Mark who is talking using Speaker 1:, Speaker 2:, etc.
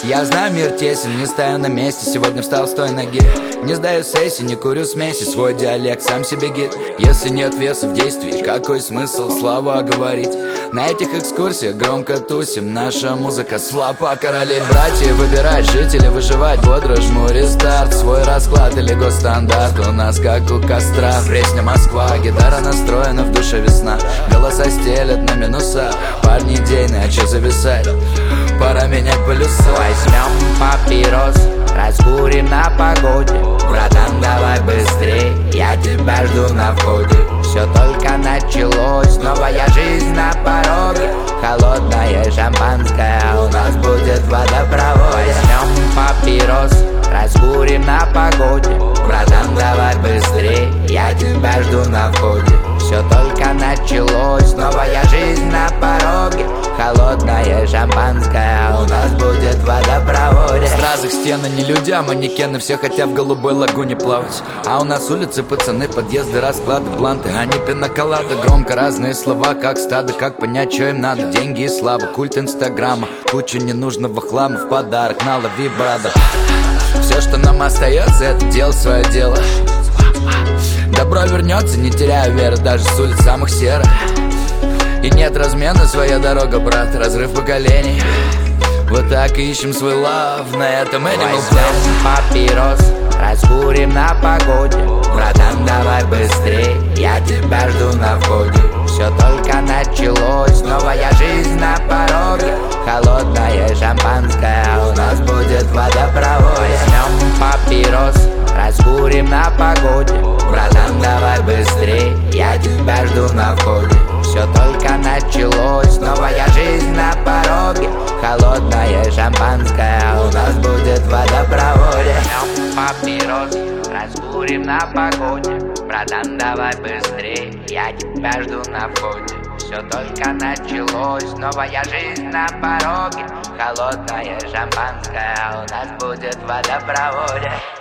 Speaker 1: Я знаю, мир тесен, не стою на месте. Сегодня встал с той ноги. Не сдаю сессии, не курю смеси. Свой диалект, сам себе гид. Если нет веса в действии, какой смысл слова говорить? На этих экскурсиях громко тусим. Наша музыка слабо короли. Братья выбирать, жители выживать. Бодро жму рестарт. Свой расклад или госстандарт. У нас как у костра. Пресня Москва, гитара настроена, в душе весна. Голоса стелят на минуса. Парни идейные, а че зависать? Пора менять полюса.
Speaker 2: Возьмем папирос, раскурим на погоде. Братан, давай быстрей, я тебя жду на входе. Все только началось, новая жизнь на пороге. Холодное шампанское, у нас будет водопровод. Возьмем папирос, раскурим на погоде. Братан, давай быстрей, я тебя жду на входе. Все только началось, новая жизнь на пороге. Холодное шампанское, у нас будет в водопроводе.
Speaker 1: Стразы, стены, не люди, а манекены. Все хотят в голубой лагуне плавать. А у нас улицы, пацаны, подъезды, расклады, бланты. А не пиноколады, громко разные слова, как стадо. Как понять, что им надо? Деньги и слава, культ инстаграма. Куча ненужного хлама в подарок, налови, брада. Все, что нам остается, это делать свое дело. Добро вернется, не теряя веры, даже с улиц самых серых. И нет размена, своя дорога, брат, разрыв поколений. Вот так и ищем свой лав, на этом Animal
Speaker 2: Возьмем папирос, раскурим на погоде. Братан, давай быстрей, я тебя жду на входе. Все только началось, новая жизнь на пороге. Холодное шампанское, у нас будет водопровод. Возьмем папирос, раскурим на погоде. Братан, давай быстрей, я тебя жду на входе. Все только началось, новая жизнь на пороге. Холодное шампанское, у нас будет в водопроводе. Возьмем папирос, раскурим на погоде. Братан, давай быстрей, я тебя жду на входе. Все только началось, новая жизнь на пороге. Холодное шампанское, у нас будет в водопроводе.